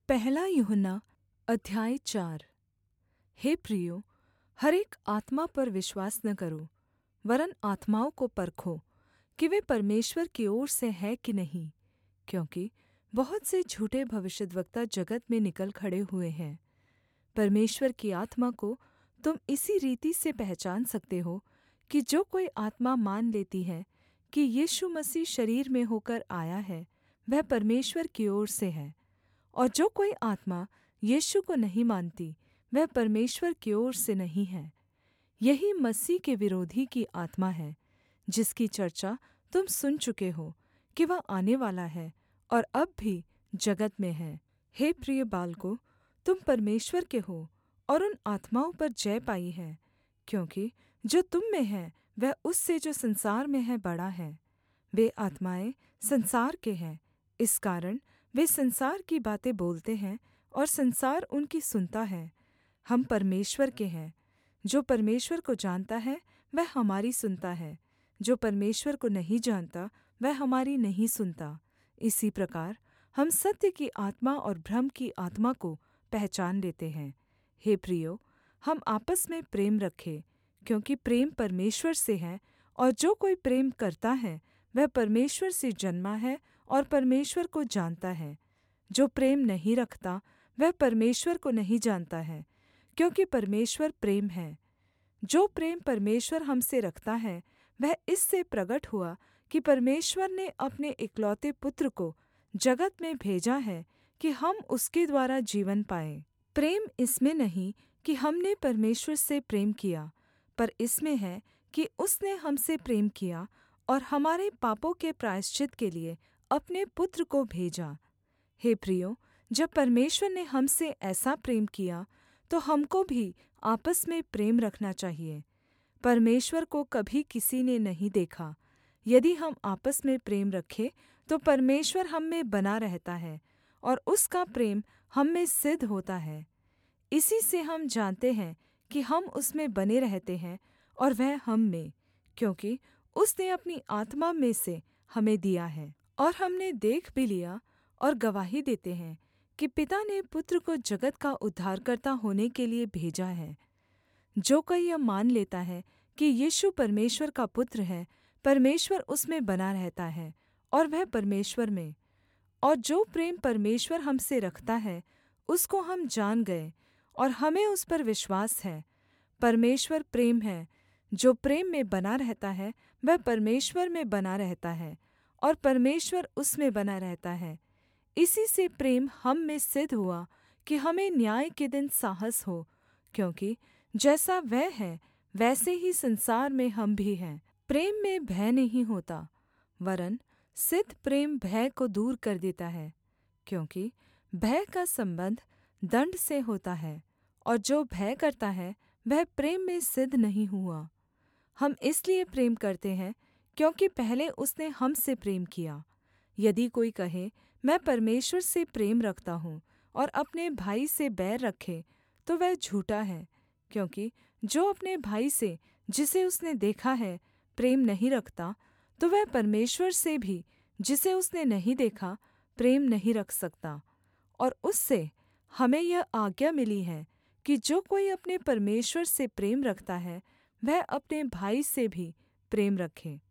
पहला यूहन्ना अध्याय 4। हे प्रियो, हर एक आत्मा पर विश्वास न करो, वरन् आत्माओं को परखो कि वे परमेश्वर की ओर से हैं कि नहीं, क्योंकि बहुत से झूठे भविष्यद्वक्ता जगत में निकल खड़े हुए हैं। परमेश्वर की आत्मा को तुम इसी रीति से पहचान सकते हो कि जो कोई आत्मा मान लेती है कि यीशु मसीह शरीर में होकर आया है, वह परमेश्वर की ओर से है। और जो कोई आत्मा यीशु को नहीं मानती, वह परमेश्वर की ओर से नहीं है। यही मसीह के विरोधी की आत्मा है, जिसकी चर्चा तुम सुन चुके हो कि वह आने वाला है और अब भी जगत में है। हे प्रिय बालकों, तुम परमेश्वर के हो और उन आत्माओं पर जय पाई है, क्योंकि जो तुम में है वह उससे जो संसार में है बड़ा है। वे आत्माएँ संसार के हैं, इस कारण वे संसार की बातें बोलते हैं और संसार उनकी सुनता है। हम परमेश्वर के हैं। जो परमेश्वर को जानता है वह हमारी सुनता है, जो परमेश्वर को नहीं जानता वह हमारी नहीं सुनता। इसी प्रकार हम सत्य की आत्मा और भ्रम की आत्मा को पहचान लेते हैं। हे प्रियो, हम आपस में प्रेम रखें, क्योंकि प्रेम परमेश्वर से है, और जो कोई प्रेम करता है वह परमेश्वर से जन्मा है और परमेश्वर को जानता है। जो प्रेम नहीं रखता वह परमेश्वर को नहीं जानता है, क्योंकि परमेश्वर प्रेम है। जो प्रेम परमेश्वर हमसे रखता है वह इससे प्रगट हुआ कि परमेश्वर ने अपने इकलौते पुत्र को जगत में भेजा है कि हम उसके द्वारा जीवन पाएँ। प्रेम इसमें नहीं कि हमने परमेश्वर से प्रेम किया, पर इसमें है कि उसने हमसे प्रेम किया और हमारे पापों के प्रायश्चित के लिए अपने पुत्र को भेजा। हे प्रियो, जब परमेश्वर ने हमसे ऐसा प्रेम किया तो हमको भी आपस में प्रेम रखना चाहिए। परमेश्वर को कभी किसी ने नहीं देखा। यदि हम आपस में प्रेम रखें तो परमेश्वर हम में बना रहता है और उसका प्रेम हम में सिद्ध होता है। इसी से हम जानते हैं कि हम उसमें बने रहते हैं और वह हम में, क्योंकि उसने अपनी आत्मा में से हमें दिया है। और हमने देख भी लिया और गवाही देते हैं कि पिता ने पुत्र को जगत का उद्धारकर्ता होने के लिए भेजा है। जो कोई यह मान लेता है कि यीशु परमेश्वर का पुत्र है, परमेश्वर उसमें बना रहता है और वह परमेश्वर में। और जो प्रेम परमेश्वर हमसे रखता है उसको हम जान गए और हमें उस पर विश्वास है। परमेश्वर प्रेम है। जो प्रेम में बना रहता है वह परमेश्वर में बना रहता है और परमेश्वर उसमें बना रहता है। इसी से प्रेम हम में सिद्ध हुआ कि हमें न्याय के दिन साहस हो, क्योंकि जैसा वह है वैसे ही संसार में हम भी हैं। प्रेम में भय नहीं होता, वरन् सिद्ध प्रेम भय को दूर कर देता है, क्योंकि भय का संबंध दण्ड से होता है, और जो भय करता है वह प्रेम में सिद्ध नहीं हुआ। हम इसलिए प्रेम करते हैं क्योंकि पहले उसने हमसे प्रेम किया। यदि कोई कहे मैं परमेश्वर से प्रेम रखता हूँ और अपने भाई से बैर रखे, तो वह झूठा है, क्योंकि जो अपने भाई से जिसे उसने देखा है प्रेम नहीं रखता, तो वह परमेश्वर से भी जिसे उसने नहीं देखा प्रेम नहीं रख सकता। और उससे हमें यह आज्ञा मिली है कि जो कोई अपने परमेश्वर से प्रेम रखता है वह अपने भाई से भी प्रेम रखे।